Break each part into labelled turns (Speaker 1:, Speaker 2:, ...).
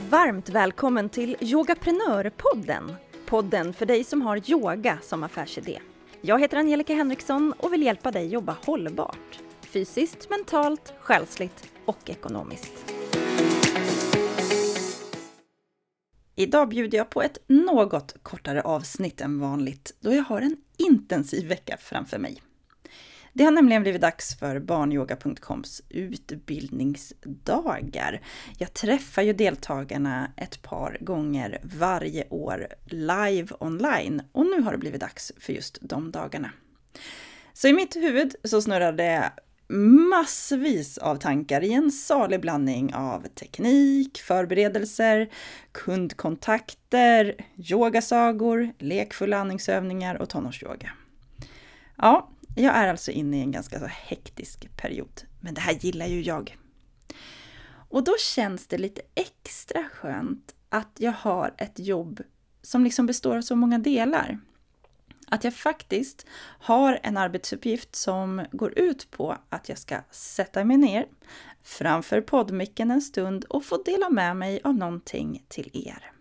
Speaker 1: Varmt välkommen till Yogaprenörpodden. Podden för dig som har yoga som affärsidé. Jag heter Angelica Henriksson och vill hjälpa dig jobba hållbart. Fysiskt, mentalt, själsligt och ekonomiskt. Idag bjuder jag på ett något kortare avsnitt än vanligt då jag har en intensiv vecka framför mig. Det har nämligen blivit dags för barnyoga.coms utbildningsdagar. Jag träffar ju deltagarna ett par gånger varje år live online och nu har det blivit dags för just de dagarna. Så i mitt huvud så snurrar det massvis av tankar i en salig blandning av teknik, förberedelser, kundkontakter, yogasagor, lekfulla andningsövningar och tonårsyoga. Ja, jag är alltså inne i en ganska så hektisk period, men det här gillar ju jag. Och då känns det lite extra skönt att jag har ett jobb som liksom består av så många delar. Att jag faktiskt har en arbetsuppgift som går ut på att jag ska sätta mig ner framför poddmicken en stund och få dela med mig av någonting till er.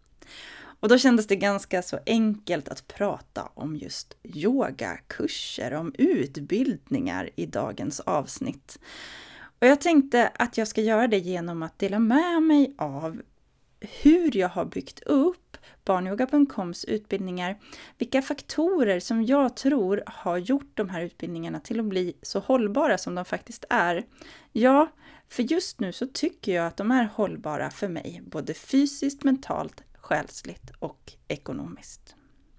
Speaker 1: Och då kändes det ganska så enkelt att prata om just yogakurser, om utbildningar i dagens avsnitt. Och jag tänkte att jag ska göra det genom att dela med mig av hur jag har byggt upp barnyoga.coms utbildningar, vilka faktorer som jag tror har gjort de här utbildningarna till att bli så hållbara som de faktiskt är. Ja, för just nu så tycker jag att de är hållbara för mig, både fysiskt, mentalt, själsligt och ekonomiskt.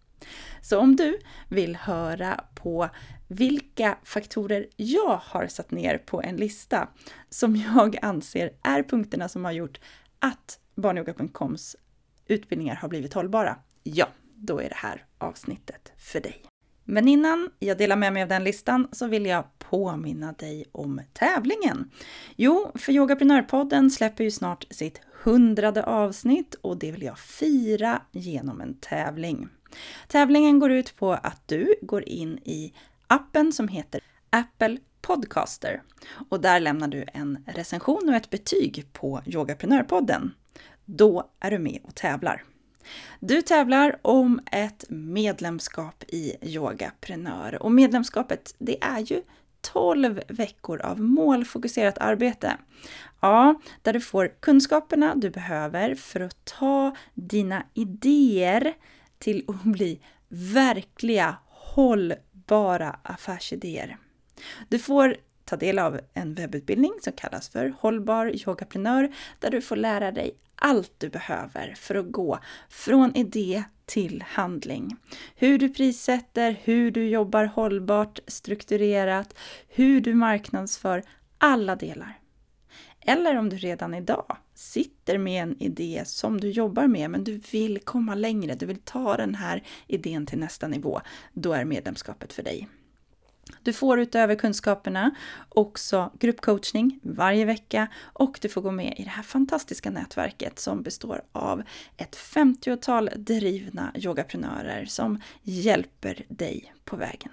Speaker 1: Så om du vill höra på vilka faktorer jag har satt ner på en lista som jag anser är punkterna som har gjort att barnyoga.coms utbildningar har blivit hållbara, ja, då är det här avsnittet för dig. Men innan jag delar med mig av den listan så vill jag påminna dig om tävlingen. Jo, för Yogaprenörpodden släpper ju snart sitt 100:e avsnitt och det vill jag fira genom en tävling. Tävlingen går ut på att du går in i appen som heter Apple Podcaster och där lämnar du en recension och ett betyg på Yogaprenörpodden. Då är du med och tävlar. Du tävlar om ett medlemskap i Yogaprenör och medlemskapet det är ju 12 veckor av målfokuserat arbete. Ja, där du får kunskaperna du behöver för att ta dina idéer till att bli verkliga hållbara affärsidéer. Du får ta del av en webbutbildning som kallas för Hållbar Yogaprenör där du får lära dig allt du behöver för att gå från idé till handling. Hur du prissätter, hur du jobbar hållbart, strukturerat, hur du marknadsför alla delar. Eller om du redan idag sitter med en idé som du jobbar med men du vill komma längre, du vill ta den här idén till nästa nivå, då är medlemskapet för dig. Du får utöver kunskaperna också gruppcoachning varje vecka och du får gå med i det här fantastiska nätverket som består av ett 50-tal drivna yogaprenörer som hjälper dig på vägen.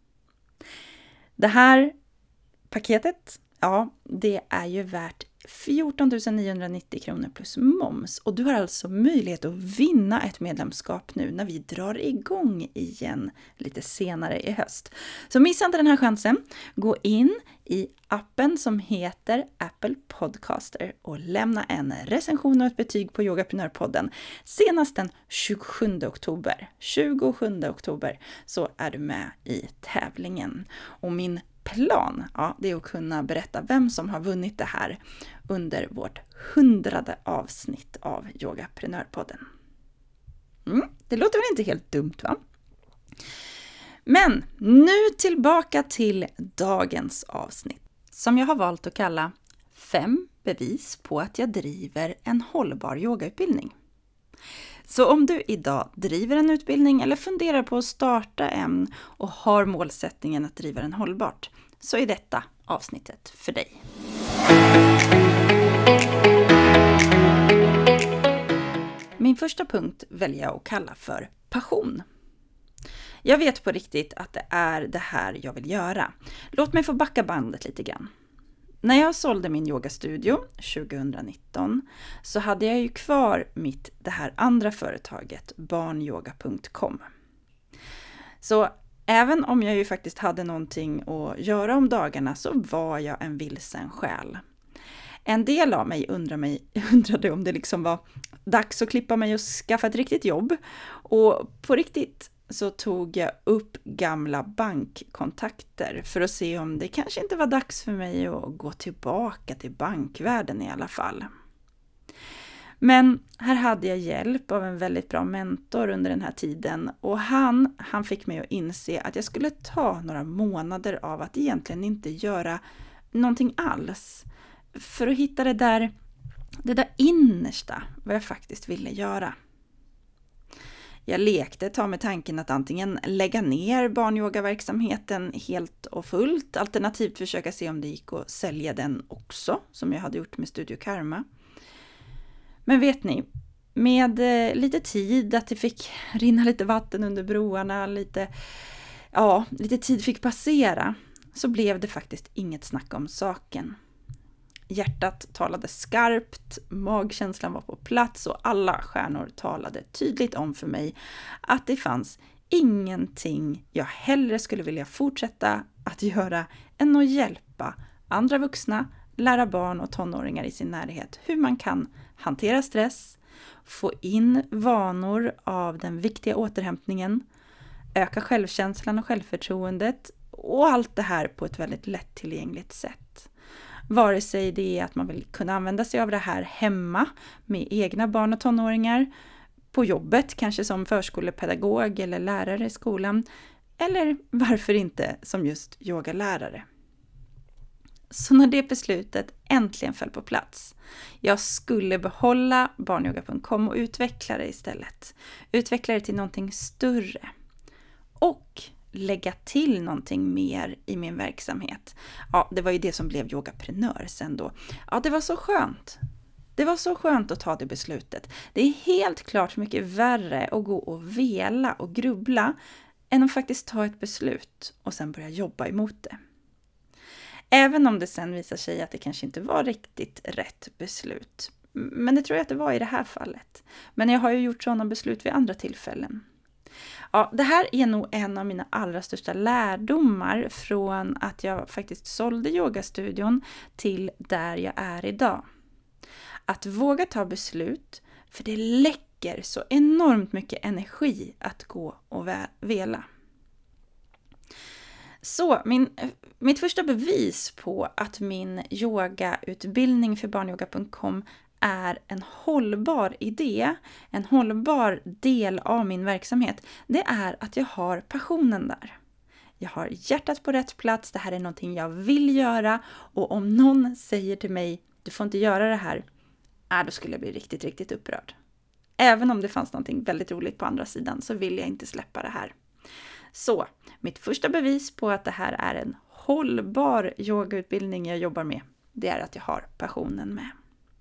Speaker 1: Det här paketet, ja, det är ju värt 14 990 kronor plus moms och du har alltså möjlighet att vinna ett medlemskap nu när vi drar igång igen lite senare i höst. Så missa inte den här chansen. Gå in i appen som heter Apple Podcaster och lämna en recension och ett betyg på Yogaprenörpodden senast den 27 oktober. 27 oktober så är du med i tävlingen. Och min plan, ja, det är att kunna berätta vem som har vunnit det här under vårt 100:e avsnitt av Yogaprenörpodden. Det låter väl inte helt dumt, va? Men nu tillbaka till dagens avsnitt som jag har valt att kalla 5 bevis på att jag driver en hållbar yogautbildning. Så om du idag driver en utbildning eller funderar på att starta en och har målsättningen att driva den hållbart, så är detta avsnittet för dig. Min första punkt väljer jag att kalla för passion. Jag vet på riktigt att det är det här jag vill göra. Låt mig få backa bandet lite grann. När jag sålde min yogastudio 2019 så hade jag ju kvar det här andra företaget, barnyoga.com. Så även om jag ju faktiskt hade någonting att göra om dagarna så var jag en vilsen själ. En del av mig undrade om det liksom var dags att klippa mig och skaffa ett riktigt jobb. Och på riktigt så tog jag upp gamla bankkontakter för att se om det kanske inte var dags för mig att gå tillbaka till bankvärlden i alla fall. Men här hade jag hjälp av en väldigt bra mentor under den här tiden och han fick mig att inse att jag skulle ta några månader av att egentligen inte göra någonting alls för att hitta det där innersta, vad jag faktiskt ville göra. Jag lekte ett tag med tanken att antingen lägga ner barnyogaverksamheten helt och fullt, alternativt försöka se om det gick att sälja den också, som jag hade gjort med Studio Karma. Men vet ni, med lite tid, att det fick rinna lite vatten under broarna, lite tid fick passera, så blev det faktiskt inget snack om saken. Hjärtat talade skarpt, magkänslan var på plats och alla stjärnor talade tydligt om för mig att det fanns ingenting jag hellre skulle vilja fortsätta att göra än att hjälpa andra vuxna, lära barn och tonåringar i sin närhet hur man kan hantera stress, få in vanor av den viktiga återhämtningen, öka självkänslan och självförtroendet och allt det här på ett väldigt lättillgängligt sätt. Vare sig det är att man vill kunna använda sig av det här hemma med egna barn och tonåringar, på jobbet kanske som förskolepedagog eller lärare i skolan, eller varför inte som just yogalärare. Så när det beslutet äntligen föll på plats, jag skulle behålla barnyoga.com och utveckla det istället. Utveckla det till någonting större. Och lägga till någonting mer i min verksamhet. Ja, det var ju det som blev yogaprenör sen då. Ja, det var så skönt. Det var så skönt att ta det beslutet. Det är helt klart mycket värre att gå och vela och grubbla än att faktiskt ta ett beslut och sen börja jobba emot det. Även om det sen visar sig att det kanske inte var riktigt rätt beslut. Men det tror jag att det var i det här fallet. Men jag har ju gjort sådana beslut vid andra tillfällen. Ja, det här är nog en av mina allra största lärdomar från att jag faktiskt sålde yogastudion till där jag är idag. Att våga ta beslut, för det läcker så enormt mycket energi att gå och vela. Så mitt första bevis på att min yogautbildning för barnyoga.com är en hållbar idé, en hållbar del av min verksamhet, det är att jag har passionen där. Jag har hjärtat på rätt plats, det här är någonting jag vill göra och om någon säger till mig, du får inte göra det här, då skulle jag bli riktigt, riktigt upprörd. Även om det fanns någonting väldigt roligt på andra sidan så vill jag inte släppa det här. Så, mitt första bevis på att det här är en hållbar yogautbildning jag jobbar med, det är att jag har passionen med.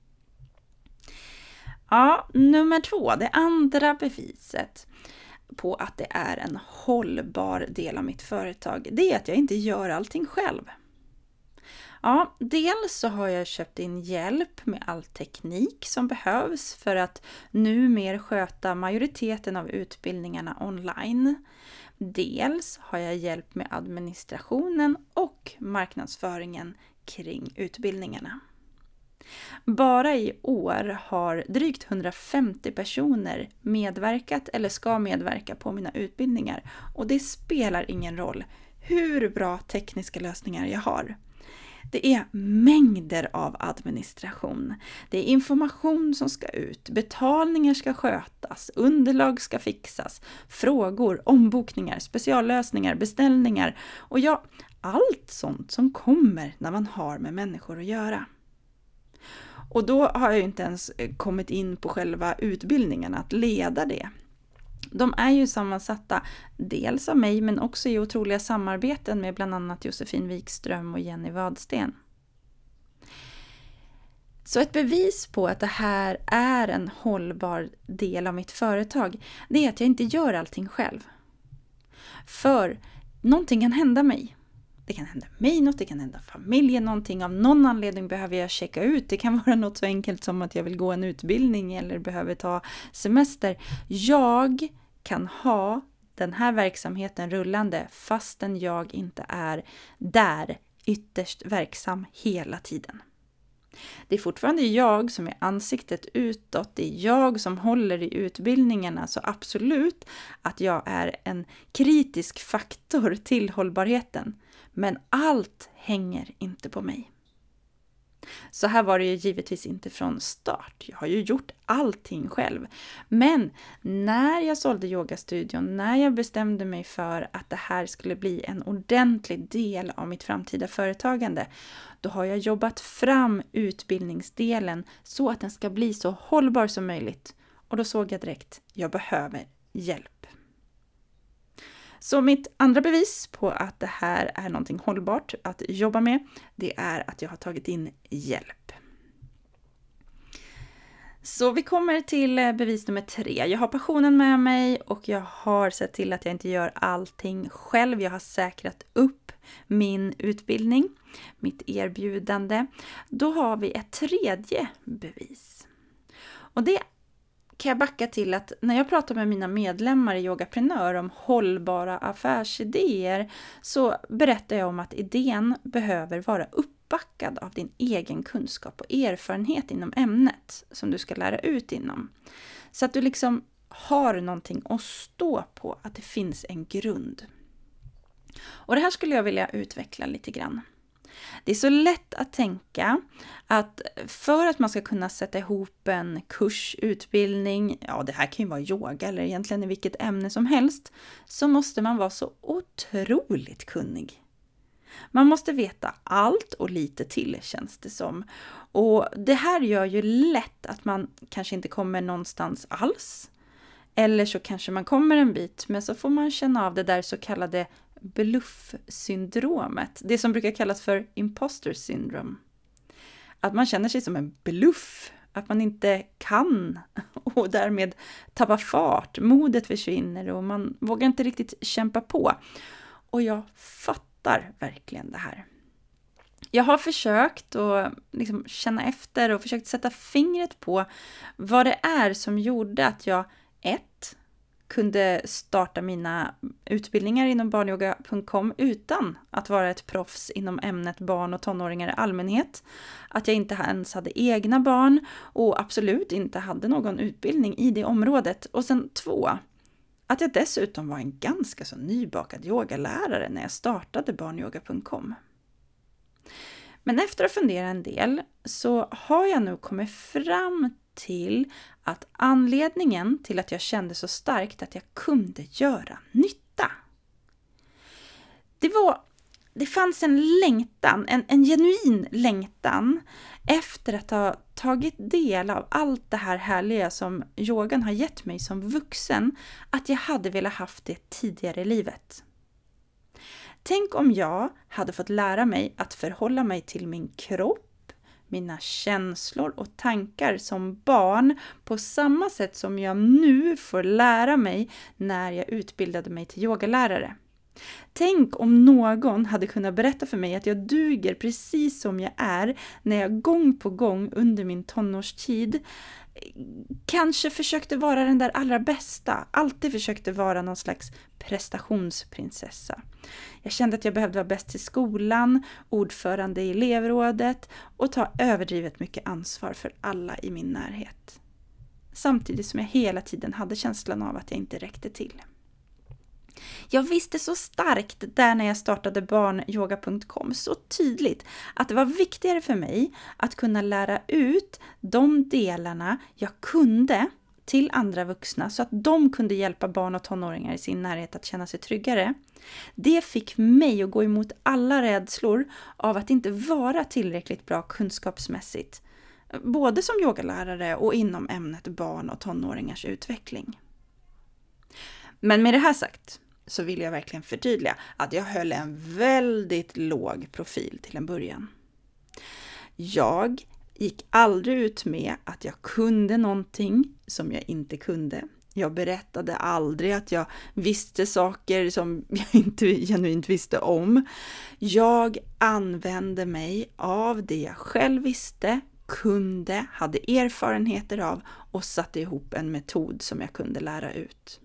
Speaker 1: Ja, nummer 2, det andra beviset på att det är en hållbar del av mitt företag, det är att jag inte gör allting själv. Ja, dels så har jag köpt in hjälp med all teknik som behövs för att numera sköta majoriteten av utbildningarna online. Dels har jag hjälp med administrationen och marknadsföringen kring utbildningarna. Bara i år har drygt 150 personer medverkat eller ska medverka på mina utbildningar. Och det spelar ingen roll hur bra tekniska lösningar jag har. Det är mängder av administration. Det är information som ska ut, betalningar ska skötas, underlag ska fixas, frågor, ombokningar, speciallösningar, beställningar och ja, allt sånt som kommer när man har med människor att göra. Och då har jag ju inte ens kommit in på själva utbildningen att leda det. De är ju sammansatta dels av mig men också i otroliga samarbeten med bland annat Josefin Wikström och Jenny Wadsten. Så ett bevis på att det här är en hållbar del av mitt företag, det är att jag inte gör allting själv. För någonting kan hända mig. Det kan hända mig något, det kan hända familjen någonting. Av någon anledning behöver jag checka ut. Det kan vara något så enkelt som att jag vill gå en utbildning eller behöver ta semester. Jag kan ha den här verksamheten rullande fastän jag inte är där ytterst verksam hela tiden. Det är fortfarande jag som är ansiktet utåt, det är jag som håller i utbildningarna, så absolut att jag är en kritisk faktor till hållbarheten. Men allt hänger inte på mig. Så här var det ju givetvis inte från start. Jag har ju gjort allting själv. Men när jag sålde yogastudion, när jag bestämde mig för att det här skulle bli en ordentlig del av mitt framtida företagande, då har jag jobbat fram utbildningsdelen så att den ska bli så hållbar som möjligt. Och då såg jag direkt, jag behöver hjälp. Så mitt andra bevis på att det här är någonting hållbart att jobba med, det är att jag har tagit in hjälp. Så vi kommer till bevis nummer 3. Jag har passionen med mig och jag har sett till att jag inte gör allting själv. Jag har säkrat upp min utbildning, mitt erbjudande. Då har vi ett tredje bevis. Och det kan jag backa till att när jag pratar med mina medlemmar i Yogaprenör om hållbara affärsidéer, så berättar jag om att idén behöver vara uppbackad av din egen kunskap och erfarenhet inom ämnet som du ska lära ut inom. Så att du liksom har någonting att stå på, att det finns en grund. Och det här skulle jag vilja utveckla lite grann. Det är så lätt att tänka att för att man ska kunna sätta ihop en kurs, utbildning, ja det här kan ju vara yoga eller egentligen i vilket ämne som helst, så måste man vara så otroligt kunnig. Man måste veta allt och lite till, känns det som. Och det här gör ju lätt att man kanske inte kommer någonstans alls. Eller så kanske man kommer en bit, men så får man känna av det där så kallade bluff-syndromet. Det som brukar kallas för imposter syndrome. Att man känner sig som en bluff. Att man inte kan och därmed tappar fart. Modet försvinner och man vågar inte riktigt kämpa på. Och jag fattar verkligen det här. Jag har försökt att liksom känna efter och försökt sätta fingret på vad det är som gjorde att jag kunde starta mina utbildningar inom barnyoga.com utan att vara ett proffs inom ämnet barn och tonåringar i allmänhet. Att jag inte ens hade egna barn och absolut inte hade någon utbildning i det området. Och sen 2, att jag dessutom var en ganska så nybakad yogalärare när jag startade barnyoga.com. Men efter att fundera en del så har jag nu kommit fram till att anledningen till att jag kände så starkt att jag kunde göra nytta. Det fanns en längtan, en genuin längtan efter att ha tagit del av allt det här härliga som yogan har gett mig som vuxen, att jag hade velat haft det tidigare i livet. Tänk om jag hade fått lära mig att förhålla mig till min kropp, mina känslor och tankar som barn på samma sätt som jag nu får lära mig när jag utbildade mig till yogalärare. Tänk om någon hade kunnat berätta för mig att jag duger precis som jag är när jag gång på gång under min tonårstid kanske försökte vara den där allra bästa. Alltid försökte vara någon slags prestationsprinsessa. Jag kände att jag behövde vara bäst i skolan, ordförande i elevrådet och ta överdrivet mycket ansvar för alla i min närhet. Samtidigt som jag hela tiden hade känslan av att jag inte räckte till. Jag visste så starkt där när jag startade barnyoga.com så tydligt att det var viktigare för mig att kunna lära ut de delarna jag kunde till andra vuxna så att de kunde hjälpa barn och tonåringar i sin närhet att känna sig tryggare. Det fick mig att gå emot alla rädslor av att inte vara tillräckligt bra kunskapsmässigt, både som yogalärare och inom ämnet barn och tonåringars utveckling. Men med det här sagt så vill jag verkligen förtydliga att jag höll en väldigt låg profil till en början. Jag gick aldrig ut med att jag kunde någonting som jag inte kunde. Jag berättade aldrig att jag visste saker som jag inte genuint visste om. Jag använde mig av det jag själv visste, kunde, hade erfarenheter av och satte ihop en metod som jag kunde lära ut.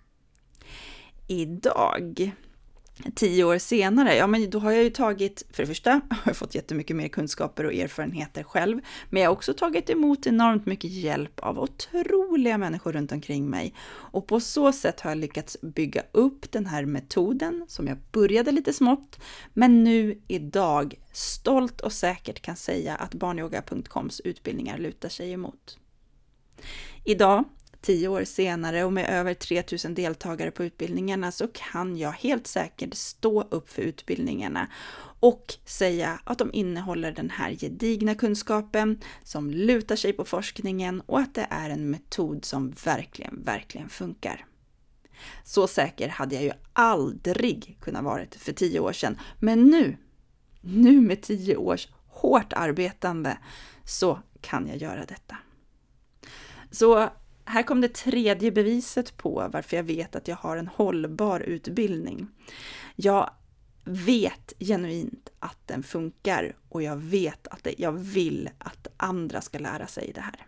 Speaker 1: Idag, 10 år senare, men då har jag ju tagit, för det första har jag fått jättemycket mer kunskaper och erfarenheter själv, men jag har också tagit emot enormt mycket hjälp av otroliga människor runt omkring mig. Och på så sätt har jag lyckats bygga upp den här metoden som jag började lite smått, men nu idag stolt och säkert kan säga att barnyoga.coms utbildningar lutar sig emot. Idag, 10 år senare och med över 3000 deltagare på utbildningarna så kan jag helt säkert stå upp för utbildningarna och säga att de innehåller den här gedigna kunskapen som lutar sig på forskningen och att det är en metod som verkligen funkar. Så säker hade jag ju aldrig kunnat vara för 10 år sedan, men nu med 10 års hårt arbetande så kan jag göra detta. Så här kom det tredje beviset på varför jag vet att jag har en hållbar utbildning. Jag vet genuint att den funkar och jag vet att jag vill att andra ska lära sig det här.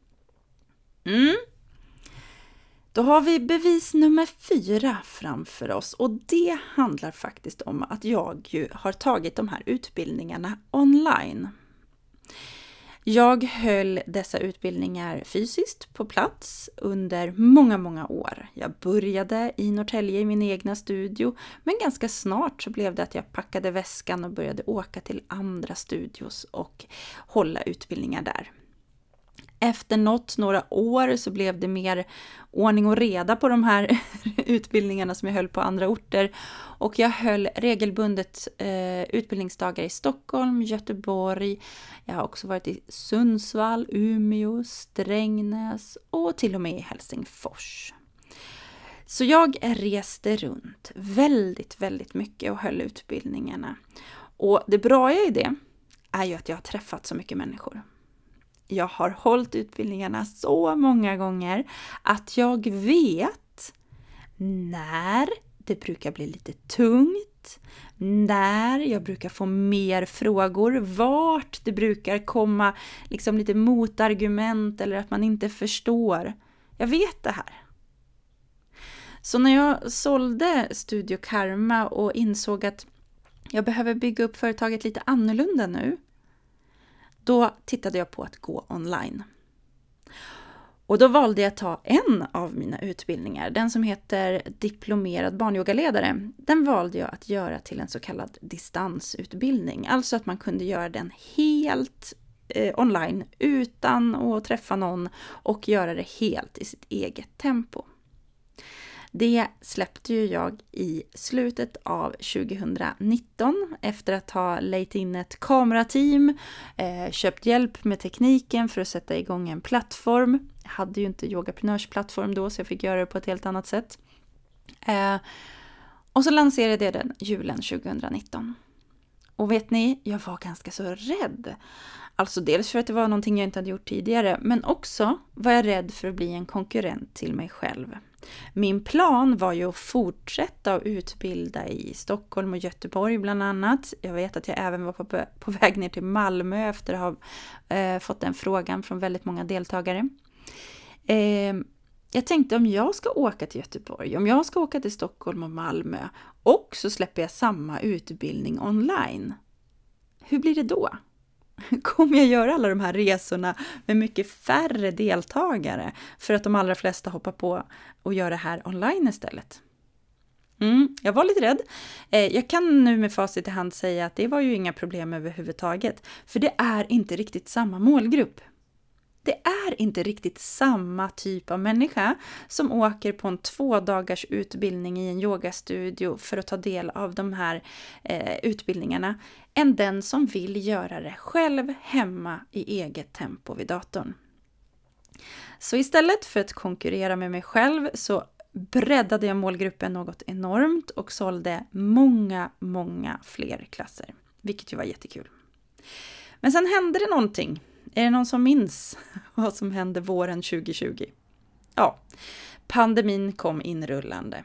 Speaker 1: Då har vi bevis nummer 4 framför oss och det handlar faktiskt om att jag ju har tagit de här utbildningarna online. Jag höll dessa utbildningar fysiskt på plats under många år. Jag började i Norrtälje i min egna studio, men ganska snart så blev det att jag packade väskan och började åka till andra studios och hålla utbildningar där. Efter några år så blev det mer ordning och reda på de här utbildningarna som jag höll på andra orter. Och jag höll regelbundet utbildningsdagar i Stockholm, Göteborg. Jag har också varit i Sundsvall, Umeå, Strängnäs och till och med i Helsingfors. Så jag reste runt väldigt mycket och höll utbildningarna. Och det bra i det är ju att jag har träffat så mycket människor. Jag har hållit utbildningarna så många gånger att jag vet när det brukar bli lite tungt, när jag brukar få mer frågor, vart det brukar komma liksom lite motargument eller att man inte förstår. Jag vet det här. Så när jag sålde Studio Karma och insåg att jag behöver bygga upp företaget lite annorlunda nu, då tittade jag på att gå online. Och då valde jag att ta en av mina utbildningar, den som heter Diplomerad barnyogaledare. Den valde jag att göra till en så kallad distansutbildning. Alltså att man kunde göra den helt online utan att träffa någon och göra det helt i sitt eget tempo. Det släppte ju jag i slutet av 2019 efter att ha lejt in ett kamerateam, köpt hjälp med tekniken för att sätta igång en plattform. Jag hade ju inte yogaprenörsplattform då så jag fick göra det på ett helt annat sätt. Och så lanserade jag den julen 2019. Och vet ni, jag var ganska så rädd. Alltså dels för att det var någonting jag inte hade gjort tidigare, men också var jag rädd för att bli en konkurrent till mig själv. Min plan var ju att fortsätta att utbilda i Stockholm och Göteborg bland annat. Jag vet att jag även var på väg ner till Malmö efter att ha fått den frågan från väldigt många deltagare. Jag tänkte om jag ska åka till Göteborg, om jag ska åka till Stockholm och Malmö och så släpper jag samma utbildning online. Hur blir det då? Kommer jag göra alla de här resorna med mycket färre deltagare för att de allra flesta hoppar på och gör det här online istället? Jag var lite rädd. Jag kan nu med facit i hand säga att det var ju inga problem överhuvudtaget. För det är inte riktigt samma målgrupp. Det är inte riktigt samma typ av människa som åker på en 2 dagars utbildning i en yogastudio för att ta del av de här utbildningarna än den som vill göra det själv hemma i eget tempo vid datorn. Så istället för att konkurrera med mig själv så breddade jag målgruppen något enormt och sålde många fler klasser, vilket ju var jättekul. Men sen hände det någonting. Är det någon som minns vad som hände våren 2020? pandemin kom inrullande.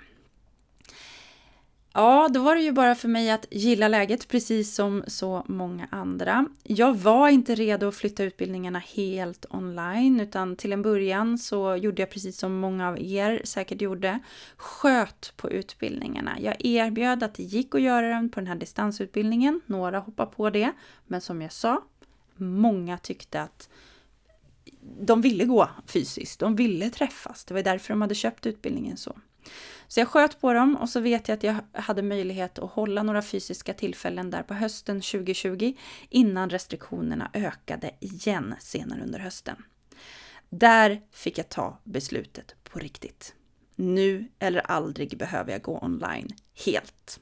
Speaker 1: Ja, då var det ju bara för mig att gilla läget precis som så många andra. Jag var inte redo att flytta utbildningarna helt online, utan till en början så gjorde jag precis som många av er säkert gjorde, sköt på utbildningarna. Jag erbjöd att det gick att göra den på den här distansutbildningen, några hoppade på det, men som jag sa, många tyckte att de ville gå fysiskt, de ville träffas, det var därför de hade köpt utbildningen så. Så jag sköt på dem och så vet jag att jag hade möjlighet att hålla några fysiska tillfällen där på hösten 2020 innan restriktionerna ökade igen senare under hösten. Där fick jag ta beslutet på riktigt. Nu eller aldrig behöver jag gå online helt.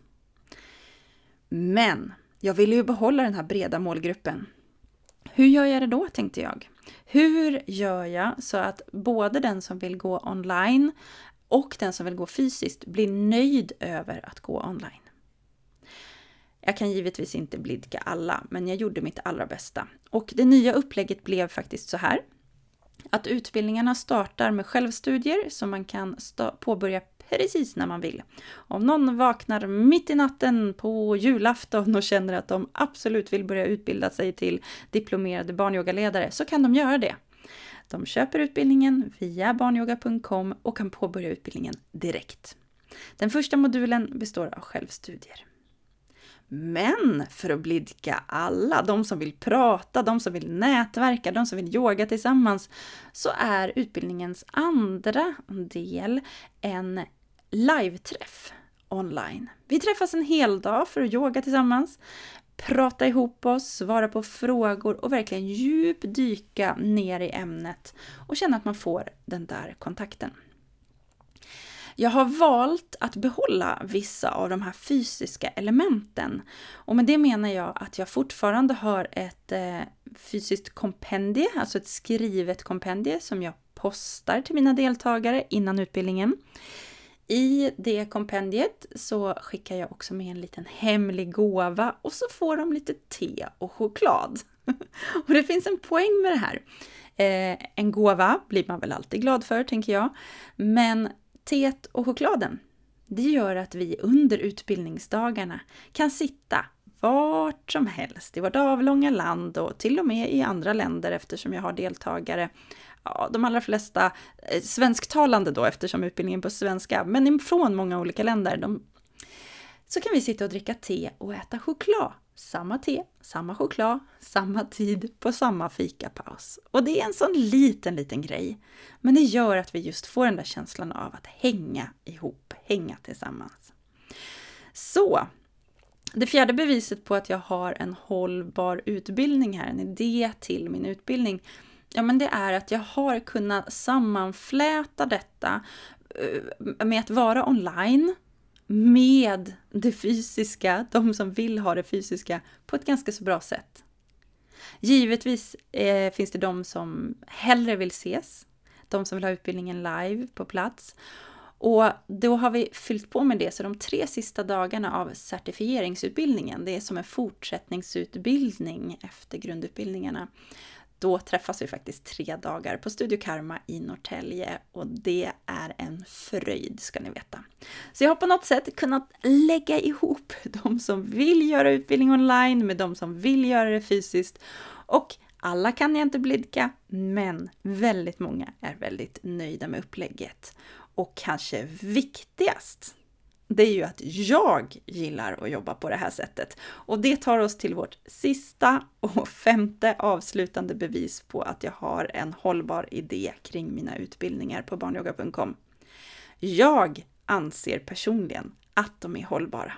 Speaker 1: Men jag ville ju behålla den här breda målgruppen. Hur gör jag det då, tänkte jag? Hur gör jag så att både den som vill gå online och den som vill gå fysiskt blir nöjd över att gå online? Jag kan givetvis inte blidka alla, men jag gjorde mitt allra bästa. Och det nya upplägget blev faktiskt så här. Att utbildningarna startar med självstudier som man kan påbörja precis när man vill. Om någon vaknar mitt i natten på julafton och känner att de absolut vill börja utbilda sig till diplomerade barnyogaledare så kan de göra det. De köper utbildningen via barnyoga.com och kan påbörja utbildningen direkt. Den första modulen består av självstudier. Men för att blidka alla, de som vill prata, de som vill nätverka, de som vill yoga tillsammans, så är utbildningens andra del en live-träff online. Vi träffas en hel dag för att yoga tillsammans, prata ihop oss, svara på frågor och verkligen djupdyka ner i ämnet och känna att man får den där kontakten. Jag har valt att behålla vissa av de här fysiska elementen. Och med det menar jag att jag fortfarande har ett fysiskt kompendie, alltså ett skrivet kompendie som jag postar till mina deltagare innan utbildningen. I det kompendiet så skickar jag också med en liten hemlig gåva och så får de lite te och choklad. Och det finns en poäng med det här. En gåva blir man väl alltid glad för, tänker jag. Men teet och chokladen, det gör att vi under utbildningsdagarna kan sitta vart som helst i vårt avlånga land och till och med i andra länder eftersom jag har deltagare. Ja, de allra flesta svensktalande då eftersom utbildningen på svenska, men från många olika länder. Så kan vi sitta och dricka te och äta choklad. Samma te, samma choklad, samma tid på samma fikapaus. Och det är en sån liten grej. Men det gör att vi just får den där känslan av att hänga ihop, hänga tillsammans. Så, det fjärde beviset på att jag har en hållbar utbildning här, en idé till min utbildning. Ja, men det är att jag har kunnat sammanfläta detta med att vara online med det fysiska, de som vill ha det fysiska, på ett ganska så bra sätt. Givetvis finns det de som hellre vill ses, de som vill ha utbildningen live på plats. Och då har vi fyllt på med det, så de 3 sista dagarna av certifieringsutbildningen, det är som en fortsättningsutbildning efter grundutbildningarna. Då träffas vi faktiskt 3 dagar på Studio Karma i Norrtälje och det är en fröjd, ska ni veta. Så jag har på något sätt kunnat lägga ihop de som vill göra utbildning online med de som vill göra det fysiskt. Och alla kan jag inte blidka, men väldigt många är väldigt nöjda med upplägget. Och kanske viktigast, det är ju att jag gillar att jobba på det här sättet. Och det tar oss till vårt sista och 5:e avslutande bevis på att jag har en hållbar idé kring mina utbildningar på barnyoga.com. Jag anser personligen att de är hållbara.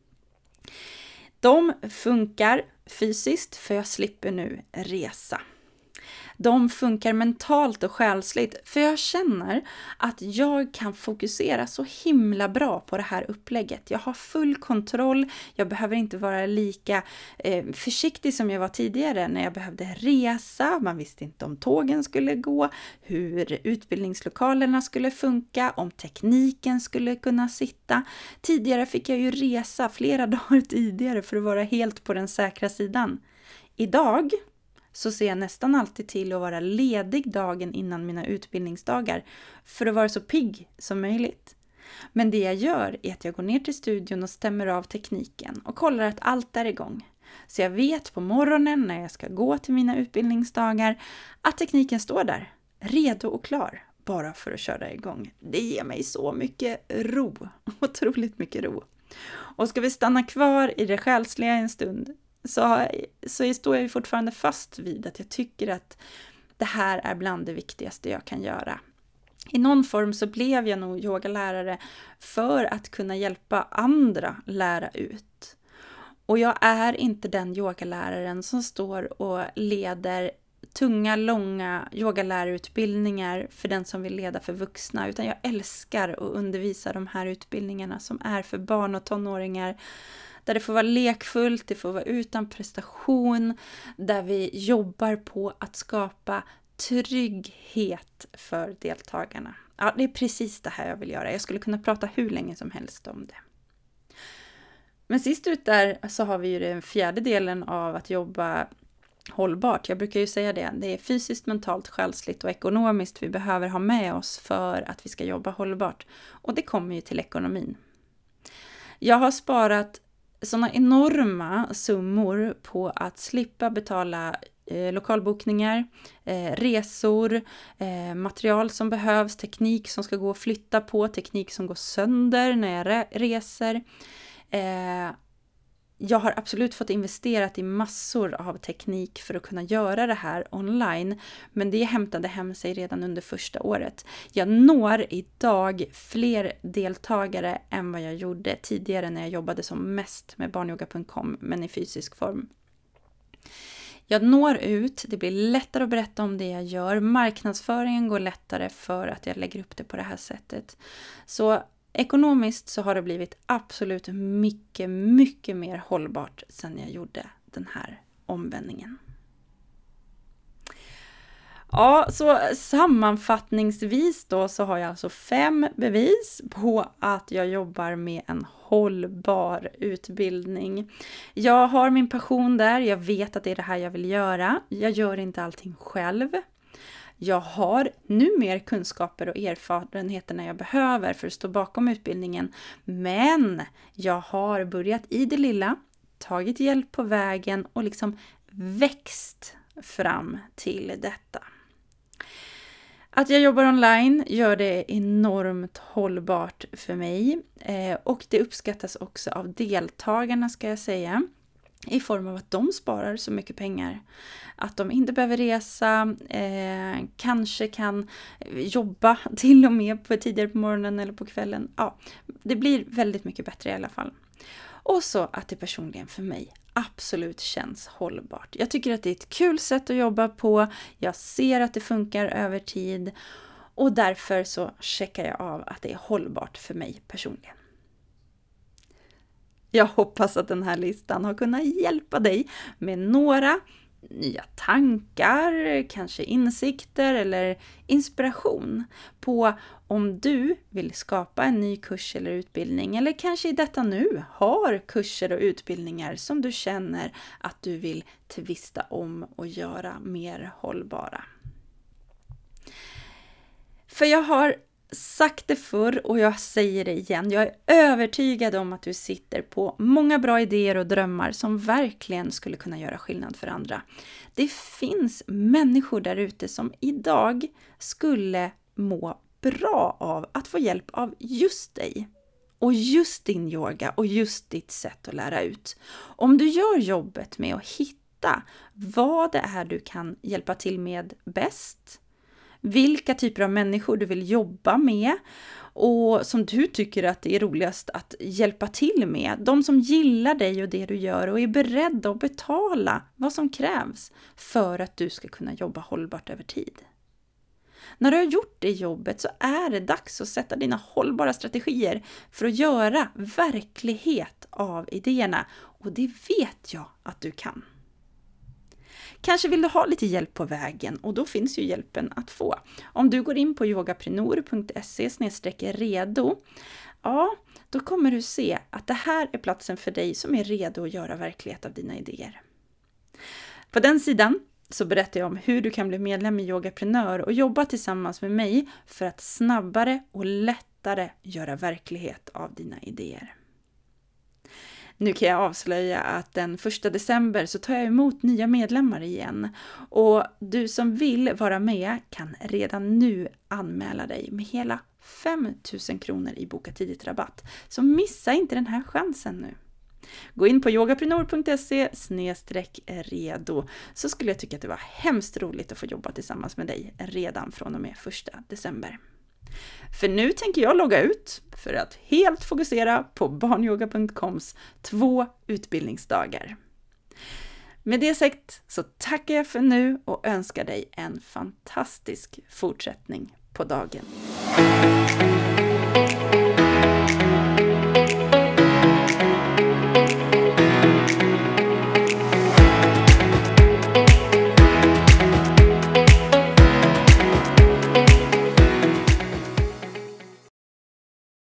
Speaker 1: De funkar fysiskt för jag slipper nu resa. De funkar mentalt och själsligt för jag känner att jag kan fokusera så himla bra på det här upplägget. Jag har full kontroll, jag behöver inte vara lika försiktig som jag var tidigare när jag behövde resa. Man visste inte om tågen skulle gå, hur utbildningslokalerna skulle funka, om tekniken skulle kunna sitta. Tidigare fick jag ju resa flera dagar tidigare för att vara helt på den säkra sidan. Idag så ser jag nästan alltid till att vara ledig dagen innan mina utbildningsdagar för att vara så pigg som möjligt. Men det jag gör är att jag går ner till studion och stämmer av tekniken och kollar att allt är igång. Så jag vet på morgonen när jag ska gå till mina utbildningsdagar att tekniken står där, redo och klar, bara för att köra igång. Det ger mig så mycket ro, otroligt mycket ro. Och ska vi stanna kvar i det själsliga en stund så står jag fortfarande fast vid att jag tycker att det här är bland det viktigaste jag kan göra. I någon form så blev jag nog yogalärare för att kunna hjälpa andra lära ut. Och jag är inte den yogaläraren som står och leder tunga, långa yogalärarutbildningar för den som vill leda för vuxna. Utan jag älskar att undervisa de här utbildningarna som är för barn och tonåringar. Där det får vara lekfullt, det får vara utan prestation. Där vi jobbar på att skapa trygghet för deltagarna. Ja, det är precis det här jag vill göra. Jag skulle kunna prata hur länge som helst om det. Men sist ut där så har vi ju den fjärde delen av att jobba hållbart. Jag brukar ju säga det. Det är fysiskt, mentalt, själsligt och ekonomiskt vi behöver ha med oss för att vi ska jobba hållbart. Och det kommer ju till ekonomin. Jag har sparat sådana enorma summor på att slippa betala lokalbokningar, resor, material som behövs, teknik som ska gå att flytta på, teknik som går sönder när jag reser. Jag har absolut fått investerat i massor av teknik för att kunna göra det här online, men det hämtade hem sig redan under första året. Jag når idag fler deltagare än vad jag gjorde tidigare när jag jobbade som mest med barnyoga.com, men i fysisk form. Jag når ut, det blir lättare att berätta om det jag gör, marknadsföringen går lättare för att jag lägger upp det på det här sättet. Så ekonomiskt så har det blivit absolut mycket, mycket mer hållbart sedan jag gjorde den här omvändningen. Ja, så sammanfattningsvis då så har jag alltså 5 bevis på att jag jobbar med en hållbar utbildning. Jag har min passion där, jag vet att det är det här jag vill göra. Jag gör inte allting själv. Jag har nu mer kunskaper och erfarenheter när jag behöver för att stå bakom utbildningen. Men jag har börjat i det lilla, tagit hjälp på vägen och liksom växt fram till detta. Att jag jobbar online gör det enormt hållbart för mig. Och det uppskattas också av deltagarna ska jag säga. I form av att de sparar så mycket pengar. Att de inte behöver resa, kanske kan jobba till och med tidigare på morgonen eller på kvällen. Ja, det blir väldigt mycket bättre i alla fall. Och så att det personligen för mig absolut känns hållbart. Jag tycker att det är ett kul sätt att jobba på. Jag ser att det funkar över tid. Och därför så checkar jag av att det är hållbart för mig personligen. Jag hoppas att den här listan har kunnat hjälpa dig med några nya tankar, kanske insikter eller inspiration på om du vill skapa en ny kurs eller utbildning eller kanske i detta nu har kurser och utbildningar som du känner att du vill tvista om och göra mer hållbara. För jag har sagt det förr och jag säger det igen. Jag är övertygad om att du sitter på många bra idéer och drömmar som verkligen skulle kunna göra skillnad för andra. Det finns människor där ute som idag skulle må bra av att få hjälp av just dig. Och just din yoga och just ditt sätt att lära ut. Om du gör jobbet med att hitta vad det är du kan hjälpa till med bäst, vilka typer av människor du vill jobba med och som du tycker att det är roligast att hjälpa till med. De som gillar dig och det du gör och är beredda att betala vad som krävs för att du ska kunna jobba hållbart över tid. När du har gjort det jobbet så är det dags att sätta dina hållbara strategier för att göra verklighet av idéerna. Och det vet jag att du kan. Kanske vill du ha lite hjälp på vägen och då finns ju hjälpen att få. Om du går in på yogaprenor.se/redo, ja, då kommer du se att det här är platsen för dig som är redo att göra verklighet av dina idéer. På den sidan så berättar jag om hur du kan bli medlem i Yogaprenör och jobba tillsammans med mig för att snabbare och lättare göra verklighet av dina idéer. Nu kan jag avslöja att den 1 december så tar jag emot nya medlemmar igen. Och du som vill vara med kan redan nu anmäla dig med hela 5 000 kronor i Boka tidigt-rabatt. Så missa inte den här chansen nu. Gå in på yogaprenor.se/redo så skulle jag tycka att det var hemskt roligt att få jobba tillsammans med dig redan från och med 1 december. För nu tänker jag logga ut för att helt fokusera på barnyoga.coms 2 utbildningsdagar. Med det sagt så tackar jag för nu och önskar dig en fantastisk fortsättning på dagen.